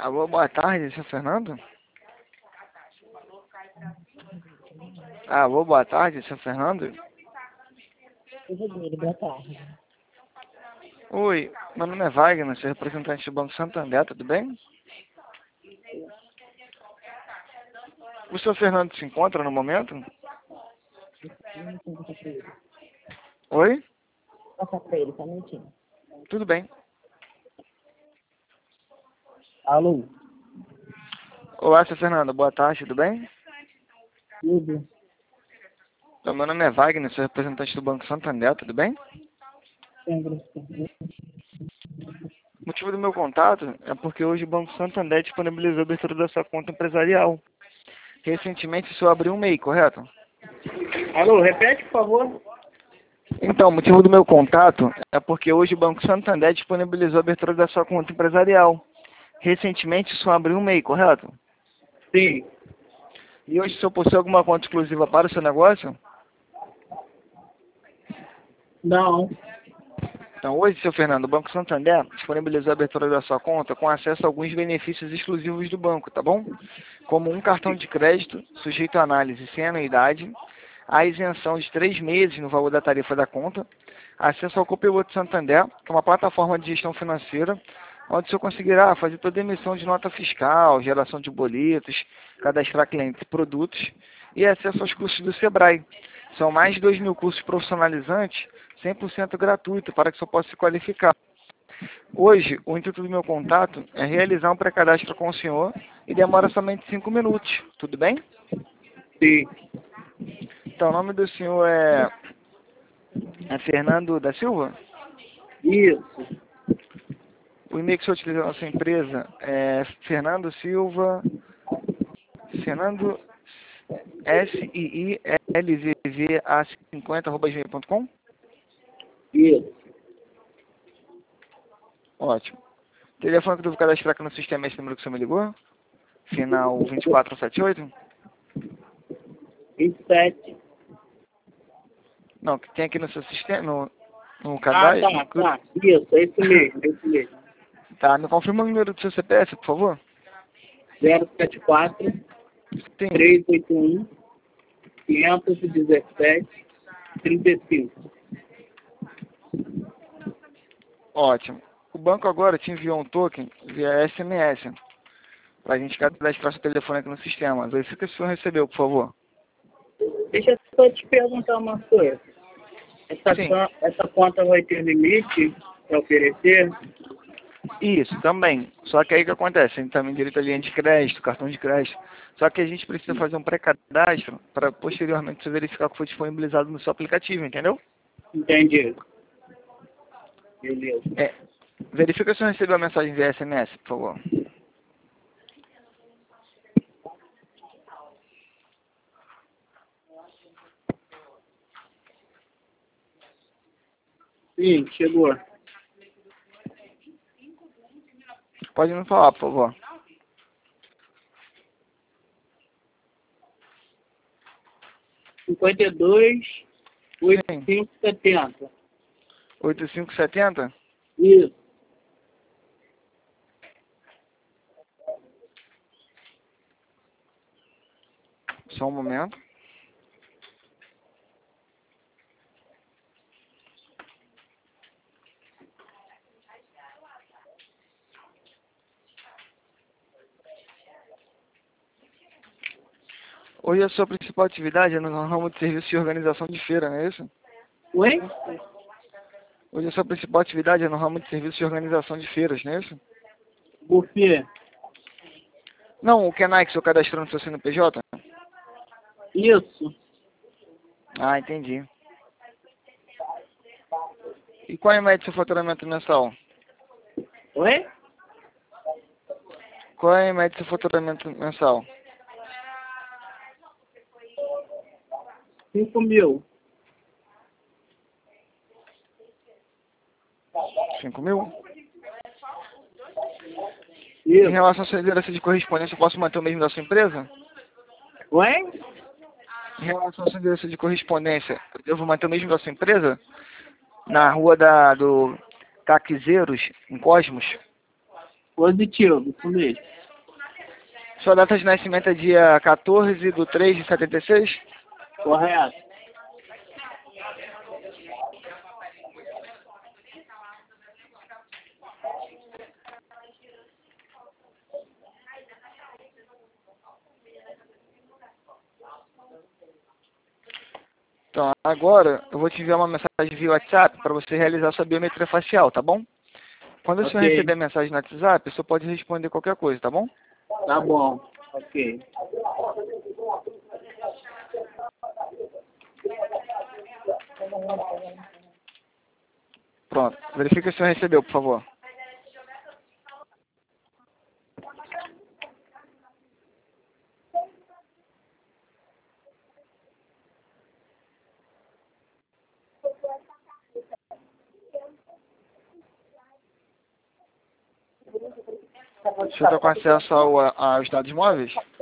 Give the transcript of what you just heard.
Alô, boa tarde, seu Fernando? Alô, boa tarde, seu Fernando? Oi, Rodrigo, boa tarde. Oi, meu nome é Wagner, sou representante do Banco Santander, tudo bem? O seu Fernando se encontra no momento? Vou passar pra ele. Oi? Passar pra ele, só um minutinho. Tudo bem. Alô? Olá, seu Fernando, boa tarde, tudo bem? Tudo? Então, meu nome é Wagner, sou representante do Banco Santander, tudo bem? O motivo do meu contato é porque hoje o Banco Santander disponibilizou a abertura da sua conta empresarial. Recentemente o senhor abriu um MEI, correto? Alô, repete, por favor. Então, o motivo do meu contato é porque hoje o Banco Santander disponibilizou a abertura da sua conta empresarial. Recentemente o senhor abriu um MEI, correto? Sim. E hoje o senhor possui alguma conta exclusiva para o seu negócio? Não. Então, hoje, seu Fernando, o Banco Santander disponibilizou a abertura da sua conta com acesso a alguns benefícios exclusivos do banco, tá bom? Como um cartão de crédito, sujeito a análise sem anuidade, a isenção de 3 meses no valor da tarifa da conta, acesso ao Copiloto Santander, que é uma plataforma de gestão financeira, onde o senhor conseguirá fazer toda a emissão de nota fiscal, geração de boletos, cadastrar clientes e produtos, e acesso aos cursos do Sebrae. São mais de 2.000 cursos profissionalizantes, 100% gratuito, para que o senhor possa se qualificar. Hoje, o intuito do meu contato é realizar um pré-cadastro com o senhor e demora somente 5 minutos, tudo bem? Sim. Então, o nome do senhor é Fernando da Silva? Isso. O e-mail que o senhor utiliza na sua empresa é Fernando Silva, Fernando SIILVVA50@gmail.com? Isso. Ótimo. O telefone que eu devo cadastrar aqui no sistema é esse número que o senhor me ligou? Final 2478? 27. Não, que tem aqui no seu sistema, no Ah, cadastro. tá. Isso, é isso mesmo, é isso mesmo. Tá, me confirma o número do seu CPF, por favor? 074 Sim. 381 517 35. Ótimo. O banco agora te enviou um token via SMS para a gente cadastrar seu telefone aqui no sistema. Verifica se o senhor recebeu, por favor. Deixa eu só te perguntar uma coisa. Sim. Essa conta vai ter limite para oferecer? Isso, também. Só que aí o que acontece? A gente também direito a linha de crédito, cartão de crédito. Só que a gente precisa fazer um pré-cadastro para posteriormente você verificar que foi disponibilizado no seu aplicativo, entendeu? Entendi. Beleza. Verifica se você recebeu a mensagem via SMS, por favor. Sim, chegou. Pode me falar, por favor. 52, 8570. 8570? Isso. Só um momento. Hoje a sua principal atividade é no ramo de serviço de organização de feira, não é isso? Oi? Hoje a sua principal atividade é no ramo de serviço de organização de feiras, não é isso? Buffet. Não, o Kenai que o senhor cadastrou no seu CNPJ? Isso. Ah, entendi. E qual é a média do seu faturamento mensal? Oi? Qual é a média do seu faturamento mensal? 5.000. 5.000? Em Isso. relação à sua liderança de correspondência, eu posso manter o mesmo da sua empresa? Oi? Em relação à sua liderança de correspondência, eu devo manter o mesmo da sua empresa? Na rua do Caquizeiros, em Cosmos? Positivo, isso mesmo. Sua data de nascimento é dia 14/3/76? Correto. Então, agora eu vou te enviar uma mensagem via WhatsApp para você realizar sua biometria facial, tá bom? Quando o senhor Ok. receber a mensagem no WhatsApp, o senhor pode responder qualquer coisa, tá bom? Tá bom. Ok. Pronto. Verifique se o senhor recebeu, por favor. O senhor está com acesso aos dados móveis?